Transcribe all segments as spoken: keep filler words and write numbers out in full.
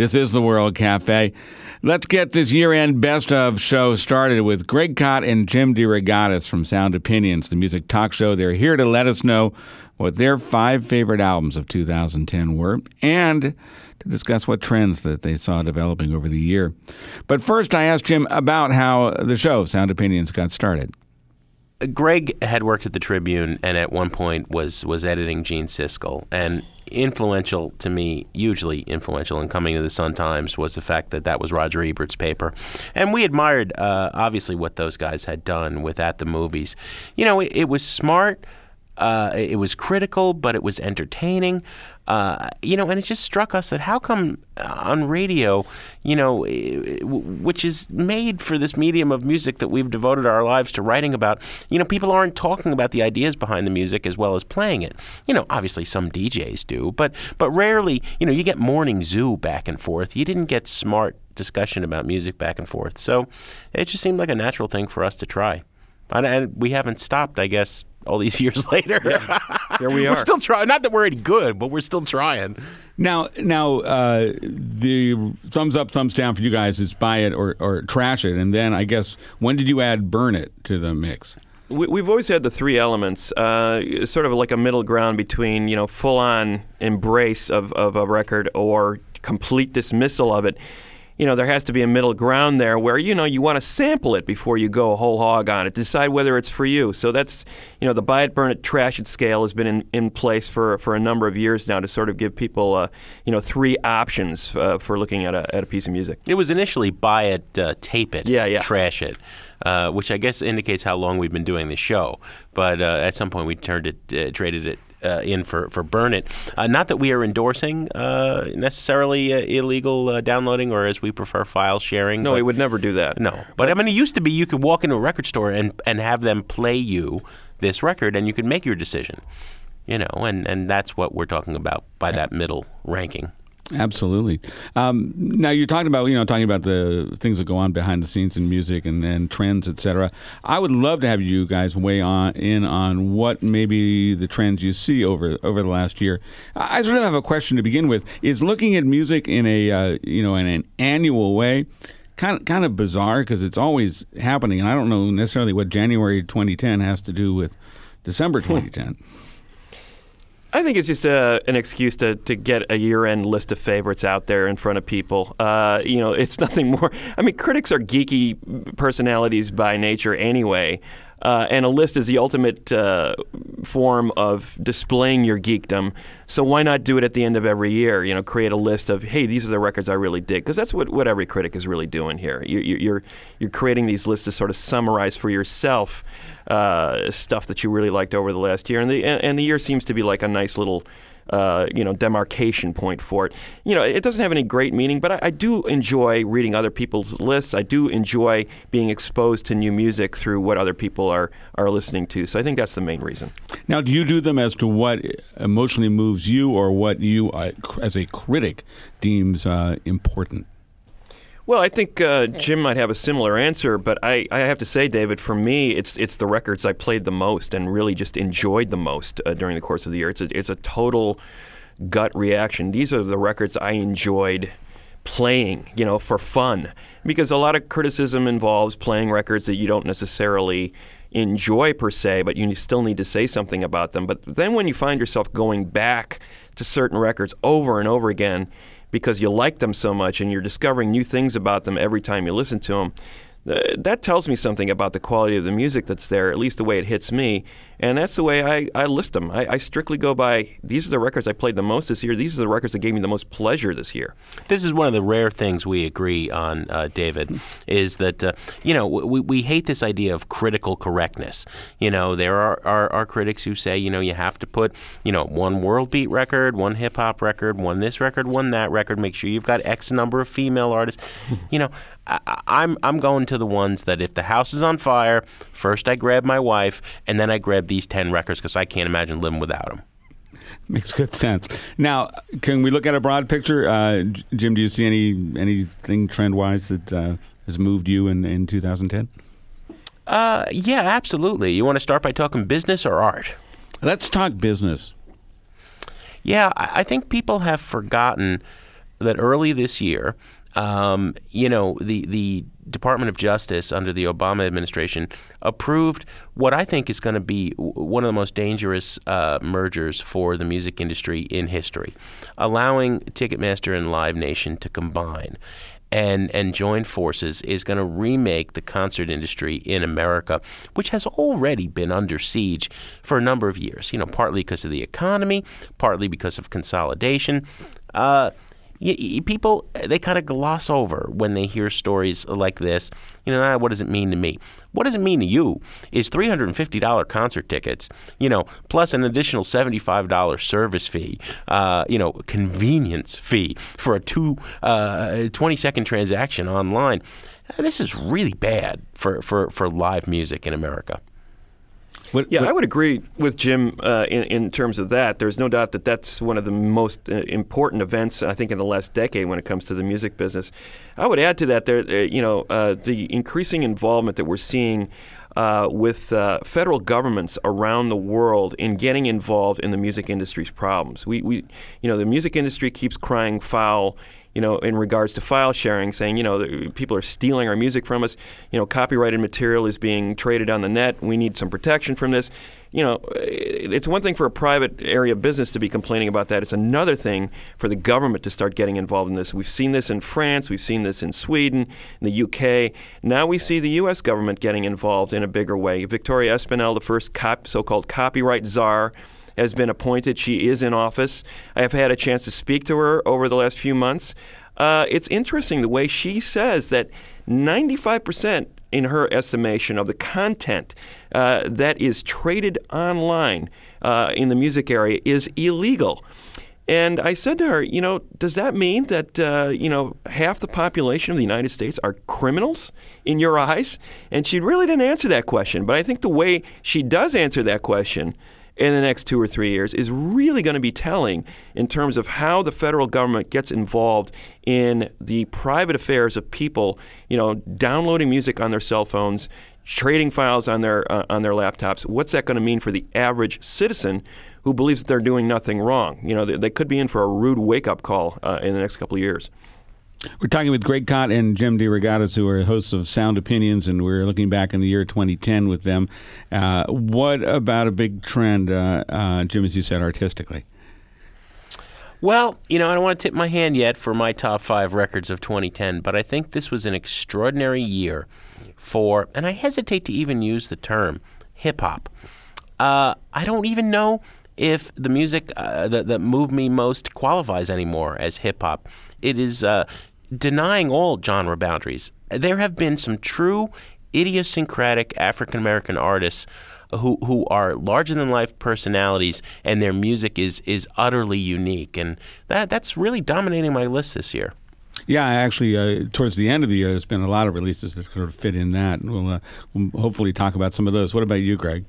This is the World Cafe. Let's get this year-end best of show started with Greg Kot and Jim DeRogatis from Sound Opinions, the music talk show. They're here to let us know what their five favorite albums of two thousand ten were and to discuss what trends that they saw developing over the year. But first, I asked Jim about how the show, Sound Opinions, got started. Greg had worked at the Tribune and at one point was was editing Gene Siskel. And influential to me, hugely influential in coming to the Sun-Times, was the fact that that was Roger Ebert's paper. And we admired, uh, obviously, what those guys had done with At the Movies. You know, it, it was smart. Uh, it was critical, but it was entertaining. Uh, you know, and it just struck us that how come on radio, you know, which is made for this medium of music that we've devoted our lives to writing about, you know, people aren't talking about the ideas behind the music as well as playing it. You know, obviously some D Js do, but but rarely, you know, you get Morning Zoo back and forth. You didn't get smart discussion about music back and forth. So it just seemed like a natural thing for us to try. And, and we haven't stopped, I guess, all these years later. Yeah, here we are. We're still trying. Not that we're any good, but we're still trying. Now, now uh, the thumbs up, thumbs down for you guys is buy it or, or trash it. And then I guess, when did you add burn it to the mix? We, we've always had the three elements, uh, sort of like a middle ground between, you know, full-on embrace of, of a record or complete dismissal of it. You know, there has to be a middle ground there where, you know, you want to sample it before you go whole hog on it, decide whether it's for you. So that's, you know, the buy it, burn it, trash it scale has been in, in place for, for a number of years now to sort of give people, uh, you know, three options uh, for looking at a, at a piece of music. It was initially buy it, uh, tape it, yeah, yeah. trash it. Uh, which I guess indicates how long we've been doing the show. But uh, at some point we turned it, uh, traded it uh, in for, for burn it. Uh, not that we are endorsing uh, necessarily uh, illegal uh, downloading or, as we prefer, file sharing. No, but, we would never do that. No. But, I mean, it used to be you could walk into a record store and, and have them play you this record and you could make your decision. You know, and, and that's what we're talking about by that middle ranking. Absolutely. Um, now, you're talking about, you know, talking about the things that go on behind the scenes in music and, and trends, et cetera. I would love to have you guys weigh on in on what maybe the trends you see over over the last year. I sort of have a question to begin with. Is looking at music in a, uh, you know, in an annual way kind of, kind of bizarre because it's always happening, and I don't know necessarily what January twenty ten has to do with December twenty ten. I think it's just a, an excuse to, to get a year-end list of favorites out there in front of people. Uh, you know, it's nothing more. I mean, critics are geeky personalities by nature anyway, uh, and a list is the ultimate uh, form of displaying your geekdom. So why not do it at the end of every year? You know, create a list of, hey, these are the records I really dig, because that's what, what every critic is really doing here. You, you, you're you're creating these lists to sort of summarize for yourself Uh, stuff that you really liked over the last year, and the and, and the year seems to be like a nice little, uh, you know, demarcation point for it. You know, it doesn't have any great meaning, but I, I do enjoy reading other people's lists. I do enjoy being exposed to new music through what other people are are listening to. So I think that's the main reason. Now, do you do them as to what emotionally moves you, or what you, uh, as a critic, deems uh, important? Well, I think uh, Jim might have a similar answer, but I, I have to say, David, for me, it's it's the records I played the most and really just enjoyed the most uh, during the course of the year. It's a, it's a total gut reaction. These are the records I enjoyed playing, you know, for fun, because a lot of criticism involves playing records that you don't necessarily enjoy per se, but you still need to say something about them. But then when you find yourself going back to certain records over and over again, because you like them so much and you're discovering new things about them every time you listen to them, uh, that tells me something about the quality of the music that's there, at least the way it hits me. And that's the way I, I list them. I, I strictly go by, these are the records I played the most this year. These are the records that gave me the most pleasure this year. This is one of the rare things we agree on, uh, David, is that, uh, you know, we, we hate this idea of critical correctness. You know, there are, are, are critics who say, you know, you have to put, you know, one world beat record, one hip-hop record, one this record, one that record. Make sure you've got X number of female artists. You know, I, I'm I'm going to the ones that if the house is on fire, first I grab my wife, and then I grab these ten records because I can't imagine living without them. Makes good sense. Now, can we look at a broad picture? Uh, Jim, do you see any anything trend-wise that uh, has moved you in, in two thousand ten? Uh, yeah, absolutely. You want to start by talking business or art? Let's talk business. Yeah, I, I think people have forgotten that early this year, um, you know, the the Department of Justice under the Obama administration approved what I think is going to be one of the most dangerous uh, mergers for the music industry in history, allowing Ticketmaster and Live Nation to combine and and join forces is going to remake the concert industry in America, which has already been under siege for a number of years, you know, partly because of the economy, partly because of consolidation. Uh, y- y- people, they kind of gloss over when they hear stories like this. You know, ah, what does it mean to me? What does it mean to you is three hundred fifty dollars concert tickets, you know, plus an additional seventy-five dollars service fee, uh, you know, convenience fee for a two, uh, twenty-second transaction online. This is really bad for, for, for live music in America. What, yeah, what? I would agree with Jim uh, in, in terms of that. There's no doubt that that's one of the most uh, important events, I think, in the last decade when it comes to the music business. I would add to that, there, uh, you know, uh, the increasing involvement that we're seeing uh, with uh, federal governments around the world in getting involved in the music industry's problems. We, we, you know, the music industry keeps crying foul, you know, in regards to file sharing, saying, you know, people are stealing our music from us. You know, copyrighted material is being traded on the net. We need some protection from this. You know, it's one thing for a private area business to be complaining about that. It's another thing for the government to start getting involved in this. We've seen this in France. We've seen this in Sweden, in the U K. Now we see the U S government getting involved in a bigger way. Victoria Espinel, the first cop, so-called copyright czar, has been appointed. She is in office. I have had a chance to speak to her over the last few months. Uh, it's interesting the way she says that ninety-five percent in her estimation of the content uh, that is traded online uh, in the music area is illegal. And I said to her, you know, does that mean that, uh, you know, half the population of the United States are criminals in your eyes? And she really didn't answer that question. But I think the way she does answer that question in the next two or three years is really going to be telling in terms of how the federal government gets involved in the private affairs of people, you know, downloading music on their cell phones, trading files on their uh, on their laptops. What's that going to mean for the average citizen who believes that they're doing nothing wrong? You know, they, they could be in for a rude wake-up call uh, in the next couple of years. We're talking with Greg Kot and Jim DeRogatis, who are hosts of Sound Opinions, and we're looking back in the year twenty ten with them. Uh, what about a big trend, uh, uh, Jim, as you said, artistically? Well, you know, I don't want to tip my hand yet for my top five records of twenty ten, but I think this was an extraordinary year for, and I hesitate to even use the term, hip-hop. Uh, I don't even know if the music uh, that, that moved me most qualifies anymore as hip-hop. It is uh, denying all genre boundaries. There have been some true idiosyncratic African-American artists who who are larger-than-life personalities, and their music is is utterly unique. And that that's really dominating my list this year. Yeah, actually, uh, towards the end of the year, there's been a lot of releases that sort of fit in that. We'll, uh, we'll hopefully talk about some of those. What about you, Greg?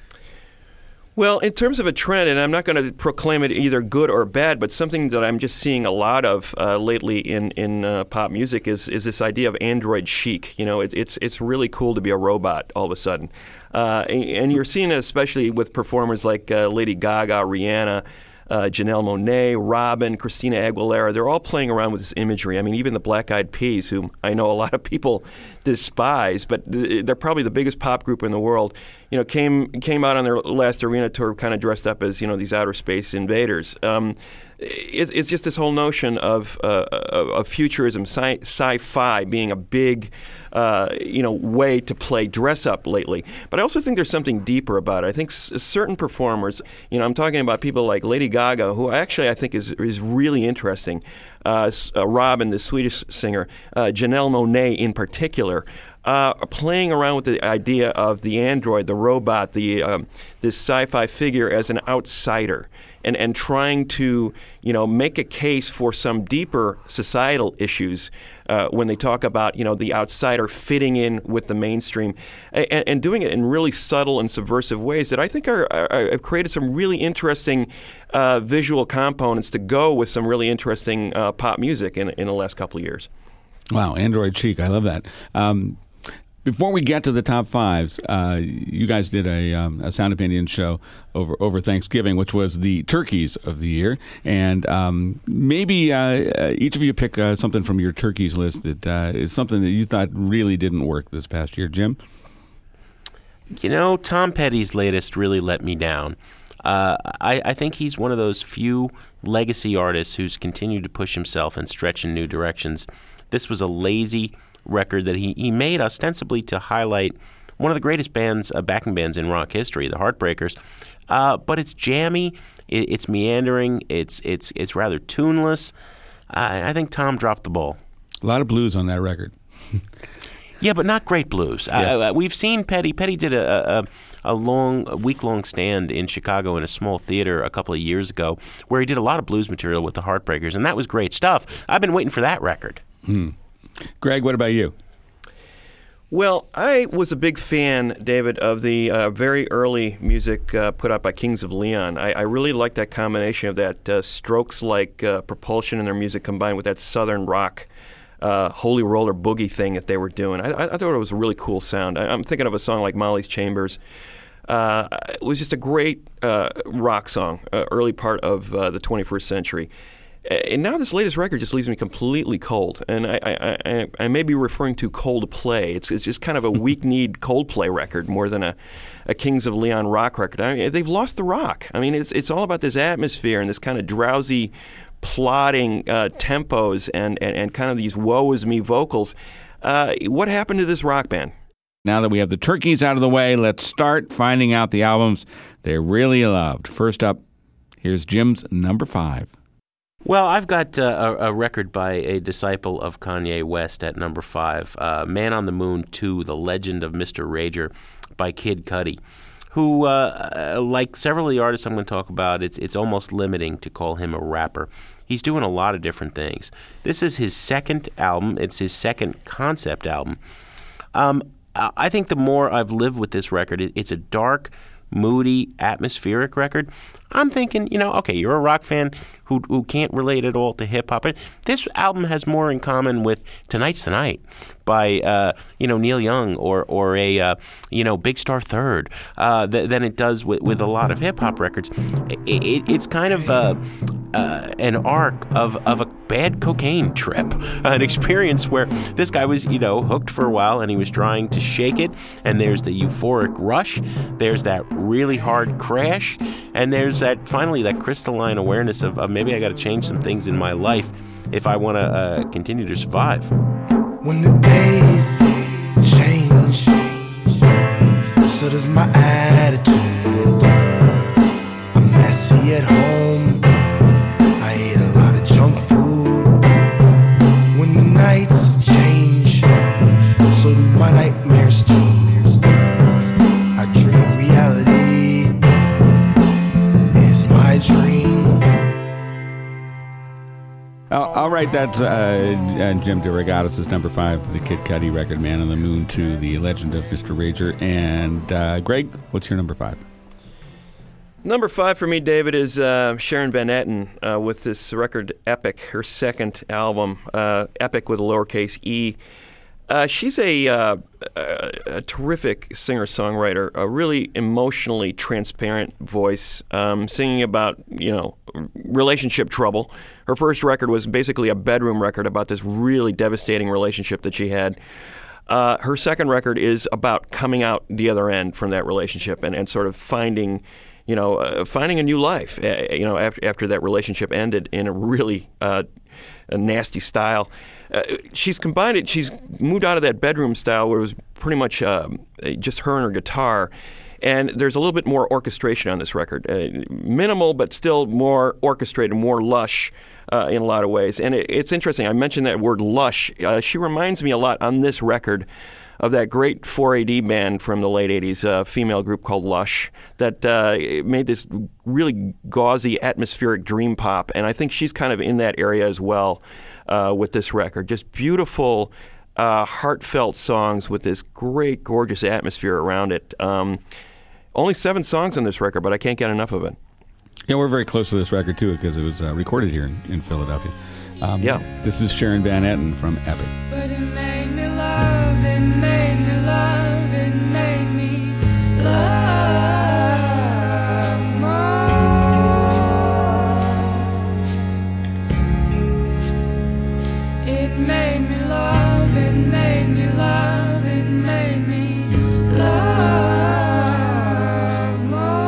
Well, in terms of a trend, and I'm not going to proclaim it either good or bad, but something that I'm just seeing a lot of uh, lately in in uh, pop music is is this idea of android chic. You know, it, it's it's really cool to be a robot all of a sudden, uh, and, and you're seeing it especially with performers like uh, Lady Gaga, Rihanna, uh, Janelle Monáe, Robin, Christina Aguilera. They're all playing around with this imagery. I mean, even the Black Eyed Peas, whom I know a lot of people despise, but they're probably the biggest pop group in the world, you know, came came out on their last arena tour kind of dressed up as, you know, these outer space invaders. Um, it, it's just this whole notion of, uh, of futurism, sci- sci-fi being a big, uh, you know, way to play dress up lately. But I also think there's something deeper about it. I think s- certain performers, you know, I'm talking about people like Lady Gaga, who actually I think is is really interesting. Uh, uh, Robin, the Swedish singer, uh, Janelle Monáe in particular, uh, are playing around with the idea of the android, the robot, the um, this sci-fi figure as an outsider, and, and trying to, you know, make a case for some deeper societal issues uh, when they talk about, you know, the outsider fitting in with the mainstream, and, and doing it in really subtle and subversive ways that I think are, are have created some really interesting uh, visual components to go with some really interesting uh, pop music in in the last couple of years. Wow, android chic, I love that. Um, Before we get to the top fives, uh, you guys did a, um, a Sound Opinion show over over Thanksgiving, which was the turkeys of the year. And um, maybe uh, each of you pick uh, something from your turkeys list that uh, is something that you thought really didn't work this past year. Jim? You know, Tom Petty's latest really let me down. Uh, I, I think he's one of those few legacy artists who's continued to push himself and stretch in new directions. This was a lazy record that he, he made ostensibly to highlight one of the greatest bands, uh, backing bands in rock history, the Heartbreakers. Uh, but it's jammy, it, it's meandering, it's it's it's rather tuneless. I, I think Tom dropped the ball. A lot of blues on that record. Yeah, but not great blues. Yes. Uh, we've seen Petty. Petty did a, a, a long, a week-long stand in Chicago in a small theater a couple of years ago where he did a lot of blues material with the Heartbreakers, and that was great stuff. I've been waiting for that record. Hmm. Greg, what about you? Well, I was a big fan, David, of the uh, very early music uh, put out by Kings of Leon. I, I really liked that combination of that uh, Strokes-like uh, propulsion in their music combined with that southern rock uh, holy roller boogie thing that they were doing. I, I thought it was a really cool sound. I, I'm thinking of a song like Molly's Chambers. Uh, it was just a great uh, rock song, uh, early part of uh, the twenty-first century. And now this latest record just leaves me completely cold. And I, I, I, I may be referring to Coldplay. It's, it's just kind of a weak-kneed Coldplay record more than a, a Kings of Leon rock record. I mean, they've lost the rock. I mean, it's it's all about this atmosphere and this kind of drowsy, plodding uh, tempos and, and, and kind of these woe-is-me vocals. Uh, what happened to this rock band? Now that we have the turkeys out of the way, let's start finding out the albums they really loved. First up, here's Jim's number five. Well, I've got uh, a, a record by a disciple of Kanye West at number five, uh, Man on the Moon two, The Legend of Mister Rager by Kid Cudi, who, uh, like several of the artists I'm going to talk about, it's it's almost limiting to call him a rapper. He's doing a lot of different things. This is his second album. It's his second concept album. Um, I think the more I've lived with this record, it's a dark, moody, atmospheric record. I'm thinking, you know, okay, you're a rock fan who who can't relate at all to hip hop. This album has more in common with Tonight's the Night by uh, you know Neil Young or or a uh, you know Big Star Third uh, th- than it does with, with a lot of hip hop records. It, it, it's kind of uh, uh, an arc of of a bad cocaine trip, an experience where this guy was you know hooked for a while and he was trying to shake it. And there's the euphoric rush, there's that really hard crash, and there's that finally that crystalline awareness of, of maybe I got to change some things in my life if I want to uh, continue to survive. When the days change, so does my attitude. I'm messy at home, I ate a lot of junk food. When the nights change, so do my nightmares too. I dream reality is my dream. All right, that's uh, uh, Jim DeRogatis' number five, the Kid Cudi record, Man on the Moon two, The Legend of Mister Rager. And uh, Greg, what's your number five? Number five for me, David, is uh, Sharon Van Etten uh, with this record, Epic, her second album, uh, Epic with a lowercase e. Uh, she's a, uh, a, a terrific singer-songwriter, a really emotionally transparent voice, um, singing about, you know, relationship trouble. Her first record was basically a bedroom record about this really devastating relationship that she had. Uh, her second record is about coming out the other end from that relationship and, and sort of finding, you know, uh, finding a new life, uh, you know, after, after that relationship ended in a really uh, a nasty style. Uh, she's combined it. She's moved out of that bedroom style where it was pretty much um, just her and her guitar. And there's a little bit more orchestration on this record. Uh, minimal, but still more orchestrated, more lush uh, in a lot of ways. And it, it's interesting. I mentioned that word lush. Uh, she reminds me a lot on this record of that great four A D band from the late eighties, a uh, female group called Lush, that uh, made this really gauzy, atmospheric dream pop. And I think she's kind of in that area as well uh, with this record. Just beautiful, uh, heartfelt songs with this great, gorgeous atmosphere around it. Um, only seven songs on this record, but I can't get enough of it. Yeah, we're very close to this record, too, because it was uh, recorded here in, in Philadelphia. Um, yeah. This is Sharon Van Etten from Epic. But it made me love, it made me love. made me love, it made me love, it made me love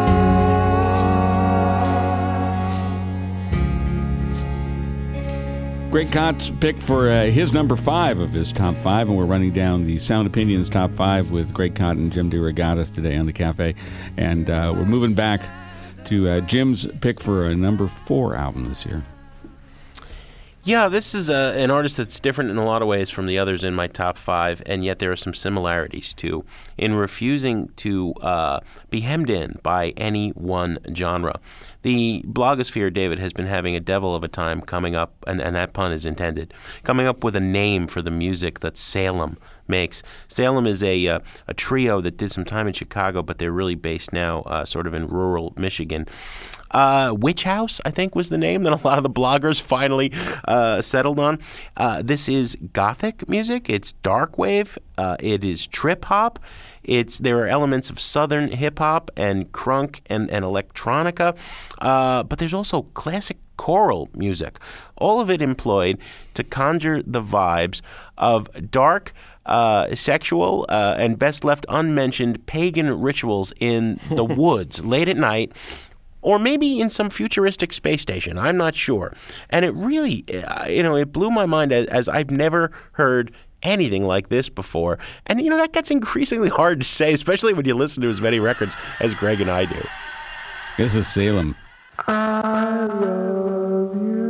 more. Greg Kot's picked for uh, his number five of his top five, and we're running down the Sound Opinions top five with Greg Kot and Jim DeRogatis today on the Cafe. And uh, we're moving back to uh, Jim's pick for a number four album this year. Yeah, this is a, an artist that's different in a lot of ways from the others in my top five, and yet there are some similarities, too, in refusing to uh, be hemmed in by any one genre. The blogosphere, David, has been having a devil of a time coming up, and, and that pun is intended, coming up with a name for the music that Salem makes. Salem is a uh, a trio that did some time in Chicago, but they're really based now uh, sort of in rural Michigan. Uh, Witch House, I think, was the name that a lot of the bloggers finally uh, settled on. Uh, this is gothic music. It's dark wave. Uh, it is trip hop. It's there are elements of southern hip hop and crunk and, and electronica, uh, but there's also classic choral music. All of it employed to conjure the vibes of dark, Uh, sexual, uh, and best left unmentioned pagan rituals in the woods late at night, or maybe in some futuristic space station. I'm not sure. And it really, uh, you know, it blew my mind as, as I've never heard anything like this before. And, you know, that gets increasingly hard to say, especially when you listen to as many records as Greg and I do. This is Salem. I love you.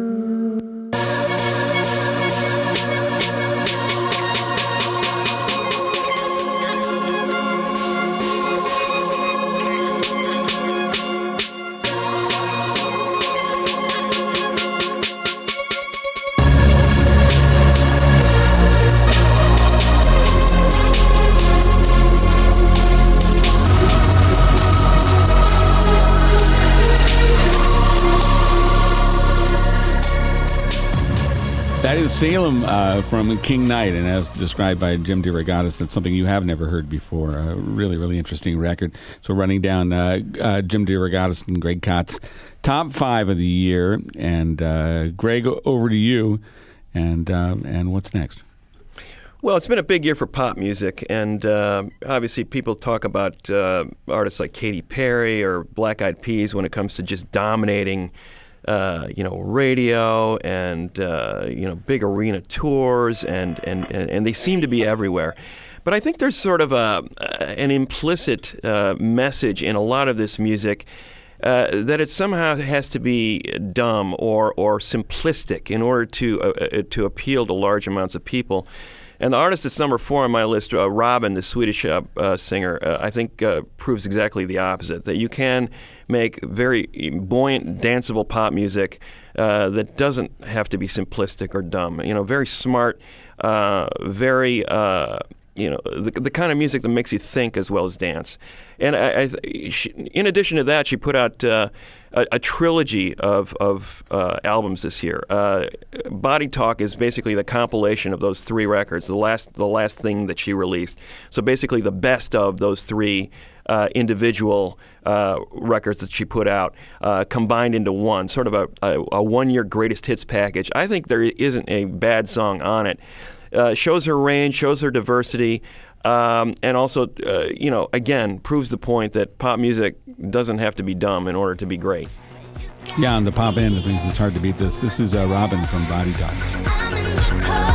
That is Salem uh, from King Knight, and as described by Jim DeRogatis, that's something you have never heard before. A really, really interesting record. So running down uh, uh, Jim DeRogatis and Greg Kot's top five of the year. And uh, Greg, over to you. And uh, and what's next? Well, it's been a big year for pop music, and uh, obviously people talk about uh, artists like Katy Perry or Black Eyed Peas when it comes to just dominating Uh, you know, radio and, uh, you know, big arena tours, and, and, and they seem to be everywhere. But I think there's sort of a, an implicit uh, message in a lot of this music uh, that it somehow has to be dumb or, or simplistic in order to, uh, to appeal to large amounts of people. And the artist that's number four on my list, uh, Robin, the Swedish uh, uh, singer, uh, I think uh, proves exactly the opposite, that you can make very buoyant, danceable pop music uh, that doesn't have to be simplistic or dumb. You know, very smart, uh, very, uh, you know, the, the kind of music that makes you think as well as dance. And I, I, she, in addition to that, she put out uh, a, a trilogy of, of uh, albums this year. Uh, Body Talk is basically the compilation of those three records, the last the last thing that she released. So basically the best of those three uh, individual uh, records that she put out uh, combined into one, sort of a, a, a one-year greatest hits package. I think there isn't a bad song on it. Uh, shows her range, shows her diversity, um, and also, uh, you know, again, proves the point that pop music doesn't have to be dumb in order to be great. Yeah, on the pop end of things, it's hard to beat this. This is uh, Robin from Body Talk. I'm in the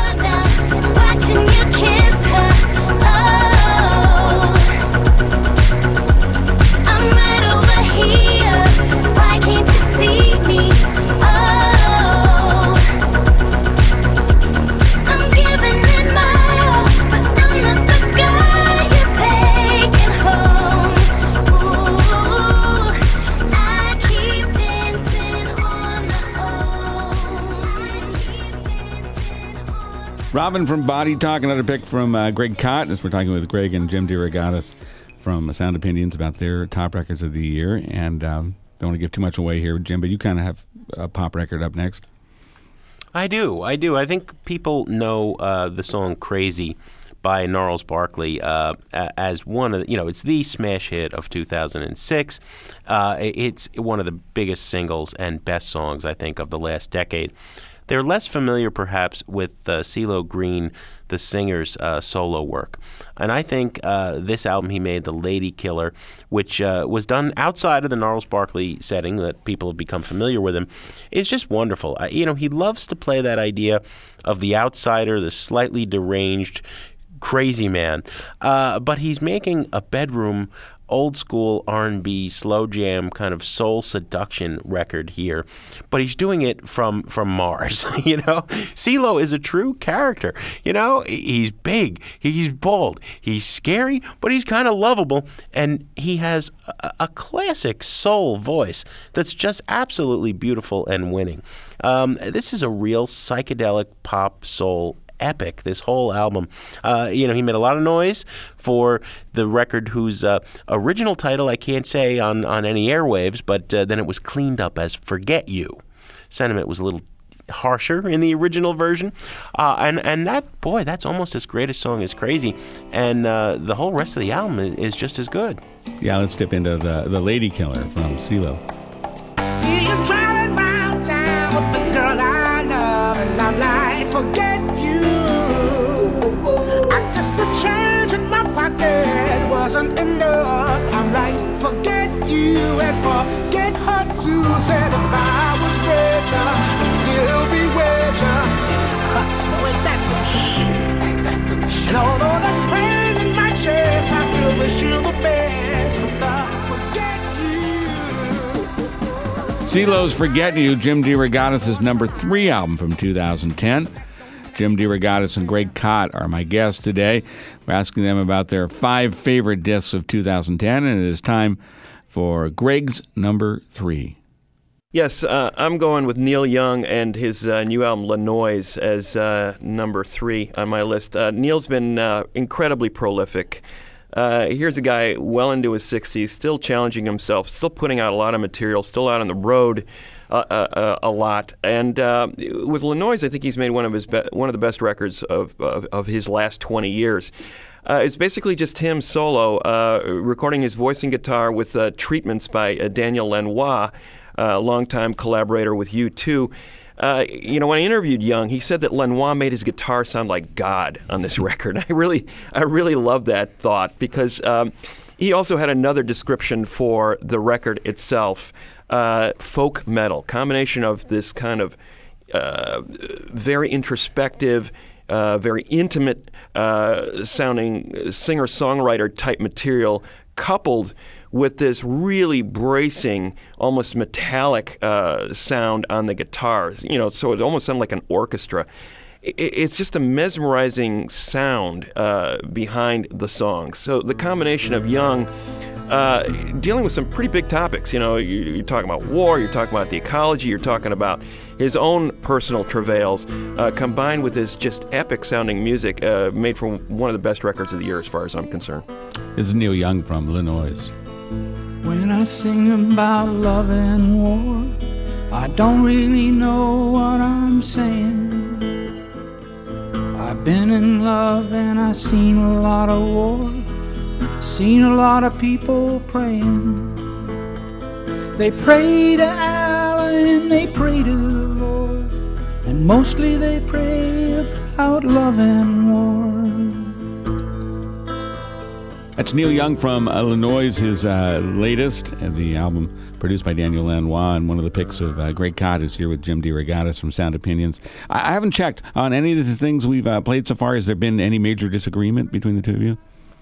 corner, watching you kiss her. Oh, I'm right over here. Why can't you see me? Oh, I'm giving it my all, but I'm not the guy you're taking home. Ooh, I keep dancing on my own. Robin from Body Talk, another pick from uh, Greg Kot, as we're talking with Greg and Jim DeRogatis from Sound Opinions about their top records of the year. And um, don't want to give too much away here, Jim, but you kind of have a pop record up next. I do, I do. I think people know uh, the song "Crazy" by Gnarls Barkley uh, as one of the, you know, it's the smash hit of two thousand six. Uh, it's one of the biggest singles and best songs, I think, of the last decade. they're less familiar perhaps with uh, CeeLo Green, the singer's uh, solo work. And I think uh, this album he made, The Lady Killer, which uh, was done outside of the Gnarls Barkley setting that people have become familiar with him, is just wonderful. Uh, you know, he loves to play that idea of the outsider, the slightly deranged, crazy man. Uh, but he's making a bedroom old school R and B slow jam kind of soul seduction record here, but he's doing it from from Mars. You know, CeeLo is a true character. You know, he's big, he's bold, he's scary, but he's kind of lovable, and he has a, a classic soul voice that's just absolutely beautiful and winning. Um, this is a real psychedelic pop soul epic, this whole album. Uh, you know, he made a lot of noise for the record whose uh, original title I can't say on, on any airwaves, but uh, then it was cleaned up as Forget You. Sentiment was a little harsher in the original version. Uh, and, and that, boy, that's almost as great a song as Crazy. And uh, the whole rest of the album is, is just as good. Yeah, let's dip into the, the Lady Killer from CeeLo. See you driving round town with the girl I love, and I'm like, forget you. I guess the change in my pocket wasn't enough. I'm like, forget you and forget her too. Said if I was richer, I'd still be richer. But wait, that's some shit. That's some shit. And although there's pain in my chest, I still wish you the best. But the forget you. CeeLo's Forget You, Jim DeRogatis' number three album from two thousand ten. Jim DeRogatis and Greg Kot are my guests today. We're asking them about their five favorite discs of two thousand ten, and it is time for Greg's number three. Yes, uh, I'm going with Neil Young and his uh, new album, La Noise, as uh, number three on my list. Uh, Neil's been uh, incredibly prolific. Uh, here's a guy well into his sixties, still challenging himself, still putting out a lot of material, still out on the road uh, uh, a lot. And uh, with La Noise, I think he's made one of his be- one of the best records of of, of his last twenty years. Uh, it's basically just him solo, uh, recording his voice and guitar with uh, treatments by uh, Daniel Lanois, a longtime collaborator with U two. Uh, you know, when I interviewed Young, he said that Lanois made his guitar sound like God on this record. I really, I really love that thought because um, he also had another description for the record itself: uh, folk metal, combination of this kind of uh, very introspective, uh, very intimate uh, sounding singer-songwriter type material, coupled with this really bracing, almost metallic uh, sound on the guitar. You know, so it almost sounded like an orchestra. It, it's just a mesmerizing sound uh, behind the songs. So the combination of Young uh, dealing with some pretty big topics. You know, you, you're talking about war, you're talking about the ecology, you're talking about his own personal travails, uh, combined with his just epic-sounding music, uh, made for one of the best records of the year as far as I'm concerned. This is Neil Young from La Noise. When I sing about love and war, I don't really know what I'm saying. I've been in love and I've seen a lot of war, seen a lot of people praying. They pray to Allah and they pray to the Lord, and mostly they pray about love and war. That's Neil Young from uh, La Noise, his uh, latest, uh, the album produced by Daniel Lanois, and one of the picks of uh, Greg Kot, who's here with Jim DeRogatis from Sound Opinions. I, I haven't checked on any of the things we've uh, played so far. Has there been any major disagreement between the two of you?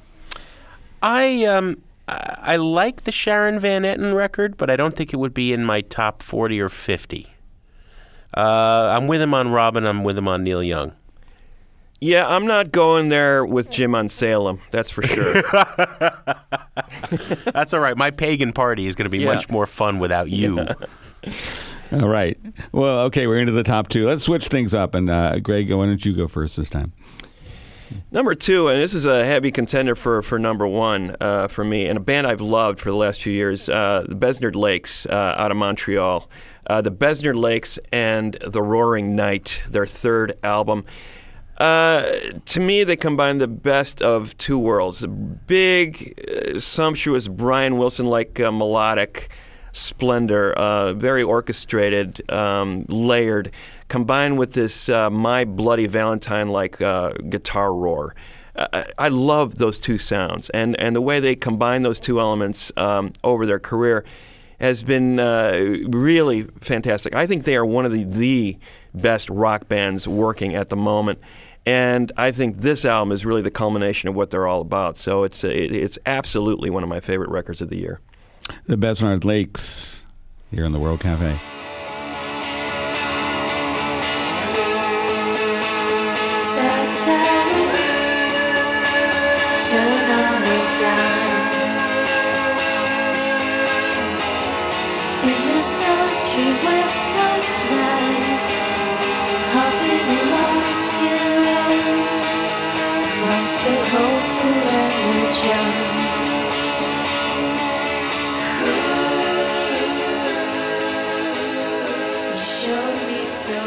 I um I I like the Sharon Van Etten record, but I don't think it would be in my top forty or fifty. Uh, I'm with him on Robin. I'm with him on Neil Young. Yeah, I'm not going there with Jim on Salem, that's for sure. That's all right. My pagan party is going to be Yeah. much more fun without you. Yeah. All right. Well, okay, we're into the top two. Let's switch things up. And uh, Greg, why don't you go first this time? Number two, and this is a heavy contender for, for number one uh, for me, and a band I've loved for the last few years, uh, the Besnard Lakes uh, out of Montreal. Uh, the Besnard Lakes and The Roaring Night, their third album. Uh, to me, they combine the best of two worlds. A big, uh, sumptuous Brian Wilson-like uh, melodic splendor, uh, very orchestrated, um, layered, combined with this uh, My Bloody Valentine-like uh, guitar roar. Uh, I love those two sounds, and, and the way they combine those two elements um, over their career has been uh, really fantastic. I think they are one of the, the best rock bands working at the moment. And I think this album is really the culmination of what they're all about. So it's it, it's absolutely one of my favorite records of the year. The Besnard Lakes here in the World Cafe. Satellite, turn on a dime. In the sultry West Coast night, hopping and lost in room, once they're hopeful and they're young. You showed me so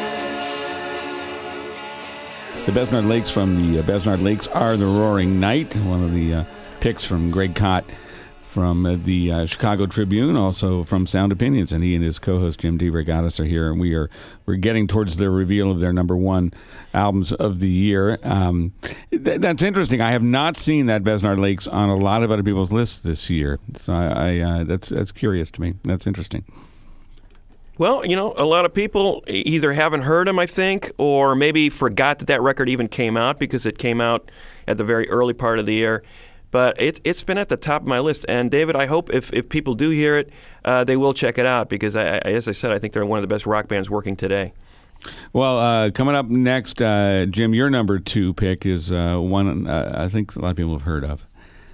much. The Besnard Lakes from the uh, Besnard Lakes Are the Roaring Night, one of the uh, picks from Greg Kot from uh, the uh, Chicago Tribune, also from Sound Opinions, and he and his co-host Jim DeRogatis are here, and we are we're getting towards the reveal of their number one albums of the year. Um, th- that's interesting. I have not seen that Besnard Lakes on a lot of other people's lists this year, so I, I uh, that's that's curious to me. That's interesting. Well, you know, a lot of people either haven't heard them, I think, or maybe forgot that that record even came out because it came out at the very early part of the year. But it, it's been at the top of my list. And, David, I hope if, if people do hear it, uh, they will check it out because, I, I, as I said, I think they're one of the best rock bands working today. Well, uh, coming up next, uh, Jim, your number two pick is uh, one uh, I think a lot of people have heard of.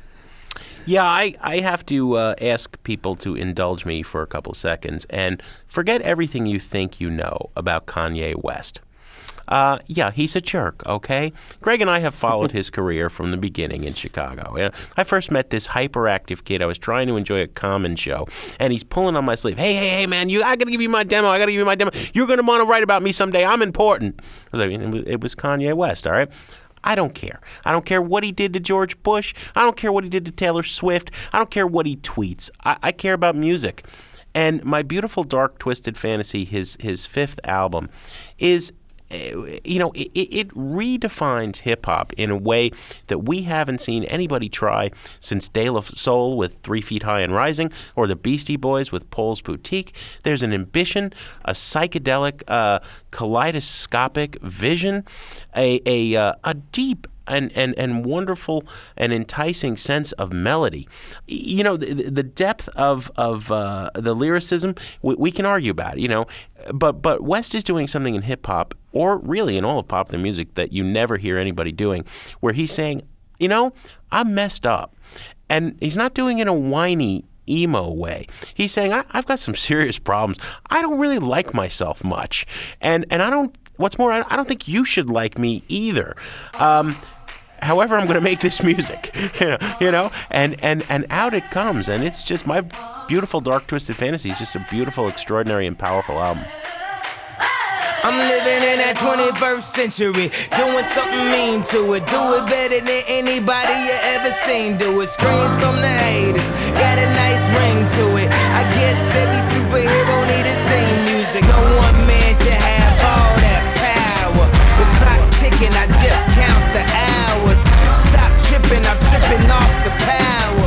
Yeah, I, I have to uh, ask people to indulge me for a couple seconds and forget everything you think you know about Kanye West. Uh, yeah, he's a jerk, okay? Greg and I have followed his career from the beginning in Chicago. You know, I first met this hyperactive kid. I was trying to enjoy a Common show, and he's pulling on my sleeve. Hey, hey, hey, man, you, I got to give you my demo. I got to give you my demo. You're going to want to write about me someday. I'm important. I was like, it was, it was Kanye West, all right? I don't care. I don't care what he did to George Bush. I don't care what he did to Taylor Swift. I don't care what he tweets. I, I care about music. And My Beautiful Dark Twisted Fantasy, his his fifth album, is... You know, it, it redefines hip-hop in a way that we haven't seen anybody try since De La Soul with Three Feet High and Rising or the Beastie Boys with Paul's Boutique. There's an ambition, a psychedelic, uh, kaleidoscopic vision, a a, uh, a deep and, and, and wonderful and enticing sense of melody. You know, the, the depth of, of uh, the lyricism, we, we can argue about it, you know, but but West is doing something in hip-hop, or really in all of popular music, that you never hear anybody doing, where he's saying, you know, I'm messed up. And he's not doing it in a whiny, emo way. He's saying, I, I've got some serious problems. I don't really like myself much. And and I don't, what's more, I, I don't think you should like me either. Um, however, I'm going to make this music, you know, and, and, and out it comes. And it's just My Beautiful Dark Twisted Fantasy is just a beautiful, extraordinary, and powerful album. I'm living in that twenty-first century, doing something mean to it. Do it better than anybody you ever seen do it. Screams from the haters, got a nice ring to it. I guess every superhero need his theme music. No one man should have all that power. The clock's ticking, I just count the hours. Stop tripping, I'm tripping off the power.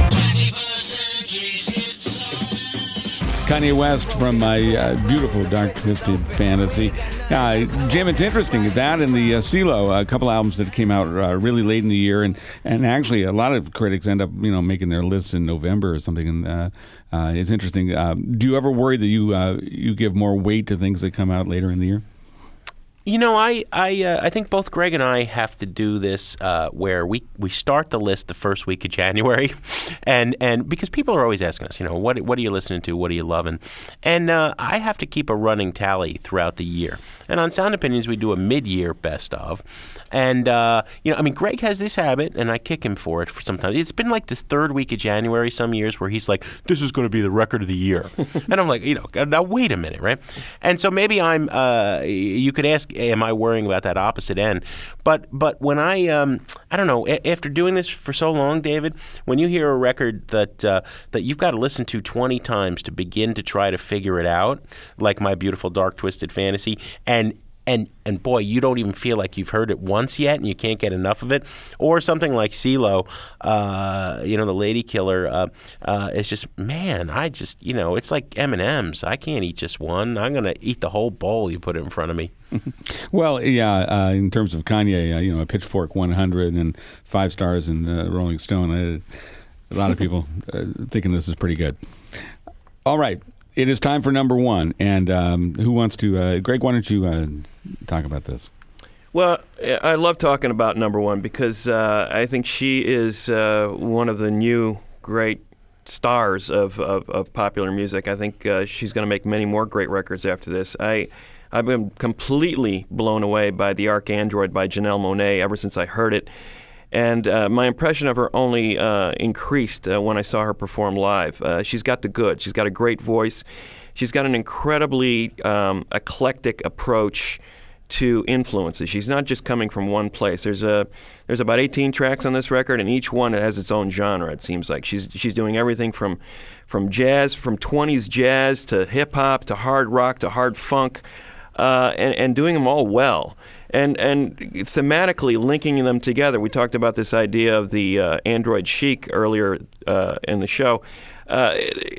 Kanye West from My uh, Beautiful Dark Twisted Fantasy. Uh, Jim, it's interesting that and the uh, CeeLo, a couple albums that came out uh, really late in the year, and, and actually a lot of critics end up, you know, making their lists in November or something. And uh, uh, it's interesting. Uh, do you ever worry that you uh, you give more weight to things that come out later in the year? You know, I I, uh, I think both Greg and I have to do this uh, where we, we start the list the first week of January, and and because people are always asking us, you know, what what are you listening to, what are you loving, and uh, I have to keep a running tally throughout the year. And on Sound Opinions, we do a mid-year best of, and uh, you know, I mean, Greg has this habit, and I kick him for it for sometimes. It's been like the third week of January some years where he's like, "This is going to be the record of the year," and I'm like, you know, now wait a minute, right? And so maybe I'm. Uh, you could ask, am I worrying about that opposite end? But but when I um, I don't know. A- after doing this for so long, David, when you hear a record that uh, that you've got to listen to twenty times to begin to try to figure it out, like My Beautiful Dark Twisted Fantasy, and and and boy, you don't even feel like you've heard it once yet, and you can't get enough of it, or something like CeeLo, uh, you know, the Lady Killer. Uh, uh, it's just, man, I just, you know, it's like M and M's. I can't eat just one. I'm gonna eat the whole bowl you put it in front of me. Well, yeah, uh, in terms of Kanye, uh, you know, a Pitchfork one hundred and five stars in uh, Rolling Stone, uh, a lot of people uh, thinking this is pretty good. All right, it is time for number one. And um, who wants to, uh, Greg, why don't you uh, talk about this? Well, I love talking about number one because uh, I think she is uh, one of the new great stars of, of, of popular music. I think uh, she's going to make many more great records after this. I... I've been completely blown away by The ArchAndroid by Janelle Monáe ever since I heard it. And uh, my impression of her only uh, increased uh, when I saw her perform live. Uh, she's got the goods. She's got a great voice. She's got an incredibly um, eclectic approach to influences. She's not just coming from one place. There's a there's about eighteen tracks on this record, and each one has its own genre. It seems like she's she's doing everything from from jazz, from twenties jazz to hip hop to hard rock to hard funk. Uh, and, and doing them all well, and and thematically linking them together. We talked about this idea of the uh, android chic earlier uh, in the show. Uh,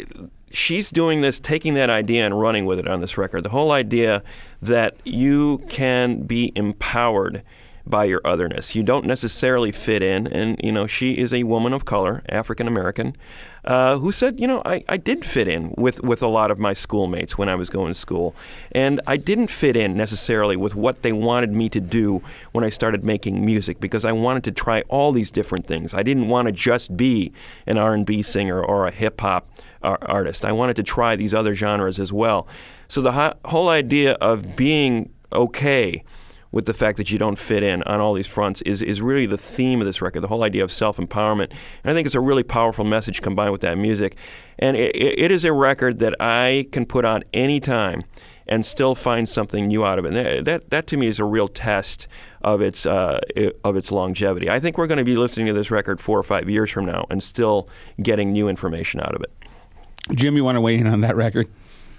she's doing this, taking that idea and running with it on this record. The whole idea that you can be empowered by your otherness. You don't necessarily fit in, and you know she is a woman of color, African American, uh, who said, you know, I, I did fit in with, with a lot of my schoolmates when I was going to school, and I didn't fit in necessarily with what they wanted me to do when I started making music because I wanted to try all these different things. I didn't want to just be an R and B singer or a hip hop ar- artist. I wanted to try these other genres as well. So the ho- whole idea of being okay with the fact that you don't fit in on all these fronts is, is really the theme of this record, the whole idea of self-empowerment. And I think it's a really powerful message combined with that music. And it, it is a record that I can put on any time and still find something new out of it. And that, that to me is a real test of its, uh, of its longevity. I think we're going to be listening to this record four or five years from now and still getting new information out of it. Jim, you want to weigh in on that record?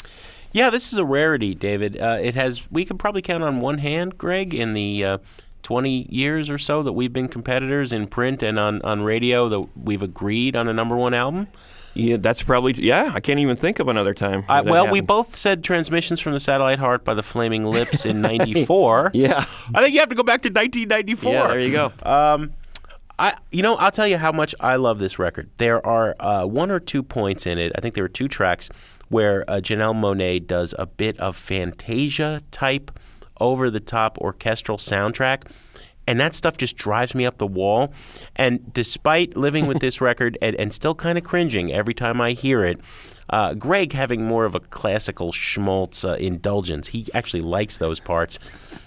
Yeah, this is a rarity, David. Uh, it has, we could probably count on one hand, Greg, in the uh, twenty years or so that we've been competitors in print and on, on radio that we've agreed on a number one album. Yeah, that's probably, yeah, I can't even think of another time. Uh, that well, happened. we both said Transmissions from the Satellite Heart by the Flaming Lips in ninety-four. Yeah. I think you have to go back to nineteen ninety-four. Yeah, there you go. Um, I, you know, I'll tell you how much I love this record. There are uh, one or two points in it. I think there are two tracks where uh, Janelle Monáe does a bit of Fantasia-type, over-the-top orchestral soundtrack, and that stuff just drives me up the wall. And despite living with this record and, and still kind of cringing every time I hear it, uh, Greg having more of a classical schmaltz uh, indulgence, he actually likes those parts.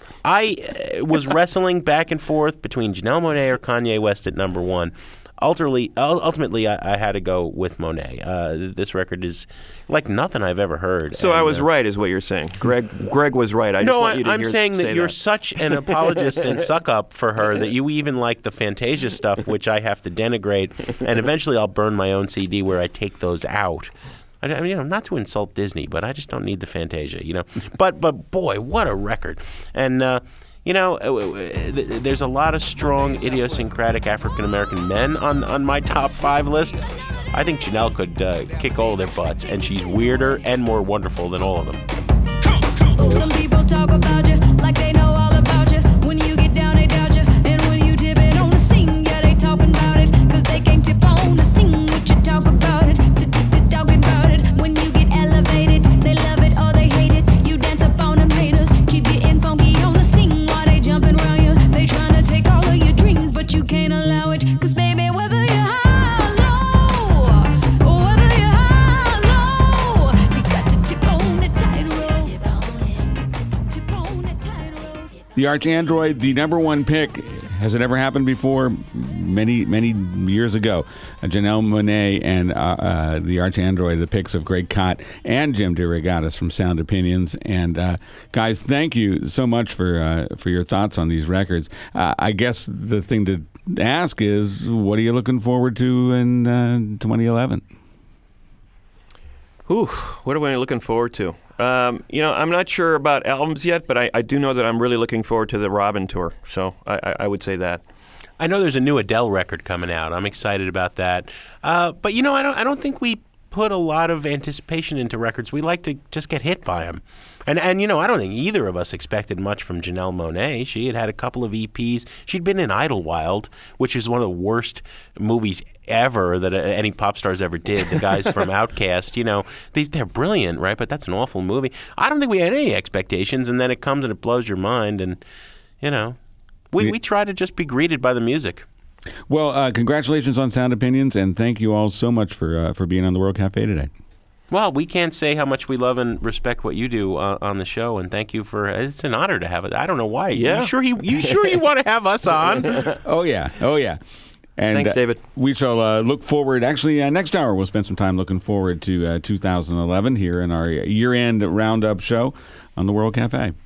I uh, was wrestling back and forth between Janelle Monáe or Kanye West at number one. Ultimately, ultimately, I, I had to go with Monáe. Uh, this record is like nothing I've ever heard. So and, I was uh, right, is what you're saying. Greg, Greg was right. I no, just want you to I'm hear, saying that say you're that. such an apologist and suck up for her that you even like the Fantasia stuff, which I have to denigrate, and eventually I'll burn my own C D where I take those out. I, I mean, you know, not to insult Disney, but I just don't need the Fantasia, you know. But but boy, what a record! And uh, you know, there's a lot of strong, idiosyncratic African American men on on my top five list. I think Janelle could uh, kick all their butts, and she's weirder and more wonderful than all of them. Some people talk about you like they know all about you. When you get down, they doubt you. And when you dip it on the scene, yeah, they talking about it. Cause they can't tip on the scene, what you talk about it. Talking about it. When you get elevated, they love it or they hate it. You dance up on them haters, keep getting funky on the scene while they jumping around you. They trying to take all of your dreams, but you can't allow it. Cause baby, whether you're high or low, or whether you're high or low, you got to tip on the tightrope. Tip on the tightrope. The ArchAndroid, the number one pick. Has it ever happened before? Many, many years ago. Uh, Janelle Monáe and uh, uh, the ArchAndroid, the picks of Greg Kot and Jim DeRogatis from Sound Opinions. And uh, guys, thank you so much for uh, for your thoughts on these records. Uh, I guess the thing to ask is, what are you looking forward to in uh, twenty eleven? Ooh, what am I looking forward to? Um, you know, I'm not sure about albums yet, but I, I do know that I'm really looking forward to the Robin tour. So I, I, I would say that. I know there's a new Adele record coming out. I'm excited about that. Uh, but you know, I don't. I don't think we put a lot of anticipation into records. We like to just get hit by them. And and you know, I don't think either of us expected much from Janelle Monáe. She had had a couple of E Ps. She'd been in Idlewild, which is one of the worst movies ever that any pop stars ever did. The guys from Outkast, you know, they, they're brilliant, right? But that's an awful movie. I don't think we had any expectations, and then it comes and it blows your mind. And you know, we we try to just be greeted by the music. Well, uh, congratulations on Sound Opinions, and thank you all so much for uh, for being on the World Cafe today. Well, we can't say how much we love and respect what you do uh, on the show, and thank you for. It's an honor to have it. I don't know why. Yeah. You sure you, you sure you want to have us on? Oh yeah, oh yeah. And, Thanks, uh, David. We shall uh, look forward. Actually, uh, next hour we'll spend some time looking forward to uh, two thousand eleven here in our year-end roundup show on the World Cafe.